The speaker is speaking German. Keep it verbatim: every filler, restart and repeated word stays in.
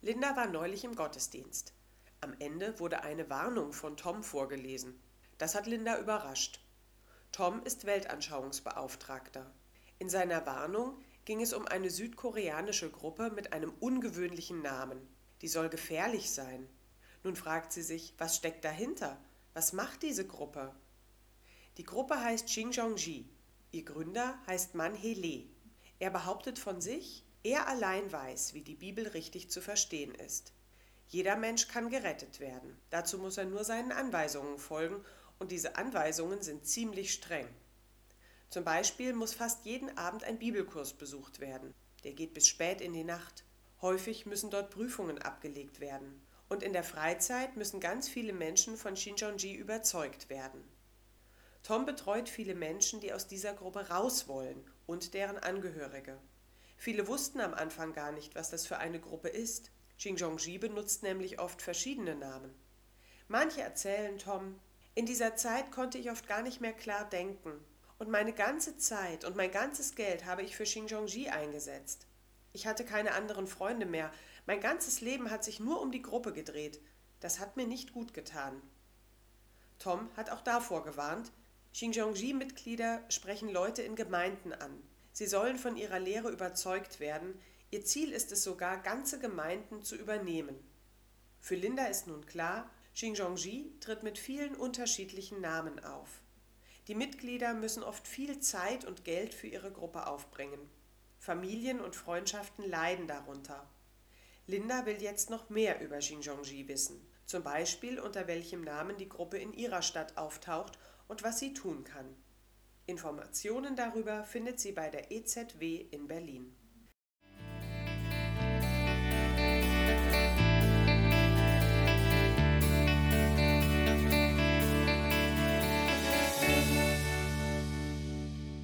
Linda war neulich im Gottesdienst. Am Ende wurde eine Warnung von Tom vorgelesen. Das hat Linda überrascht. Tom ist Weltanschauungsbeauftragter. In seiner Warnung ging es um eine südkoreanische Gruppe mit einem ungewöhnlichen Namen. Die soll gefährlich sein. Nun fragt sie sich, was steckt dahinter? Was macht diese Gruppe? Die Gruppe heißt Shincheonji. Ihr Gründer heißt Man He-lee. Er behauptet von sich, er allein weiß, wie die Bibel richtig zu verstehen ist. Jeder Mensch kann gerettet werden. Dazu muss er nur seinen Anweisungen folgen, und diese Anweisungen sind ziemlich streng. Zum Beispiel muss fast jeden Abend ein Bibelkurs besucht werden. Der geht bis spät in die Nacht. Häufig müssen dort Prüfungen abgelegt werden. Und in der Freizeit müssen ganz viele Menschen von Shincheonji überzeugt werden. Tom betreut viele Menschen, die aus dieser Gruppe raus wollen, und deren Angehörige. Viele wussten am Anfang gar nicht, was das für eine Gruppe ist. Shincheonji benutzt nämlich oft verschiedene Namen. Manche erzählen Tom, in dieser Zeit konnte ich oft gar nicht mehr klar denken. Und meine ganze Zeit und mein ganzes Geld habe ich für Shincheonji eingesetzt. Ich hatte keine anderen Freunde mehr. Mein ganzes Leben hat sich nur um die Gruppe gedreht. Das hat mir nicht gut getan. Tom hat auch davor gewarnt, Shincheonji-Mitglieder sprechen Leute in Gemeinden an. Sie sollen von ihrer Lehre überzeugt werden. Ihr Ziel ist es sogar, ganze Gemeinden zu übernehmen. Für Linda ist nun klar, Shincheonji tritt mit vielen unterschiedlichen Namen auf. Die Mitglieder müssen oft viel Zeit und Geld für ihre Gruppe aufbringen. Familien und Freundschaften leiden darunter. Linda will jetzt noch mehr über Shincheonji wissen, zum Beispiel unter welchem Namen die Gruppe in ihrer Stadt auftaucht und was sie tun kann. Informationen darüber findet sie bei der E Z W in Berlin.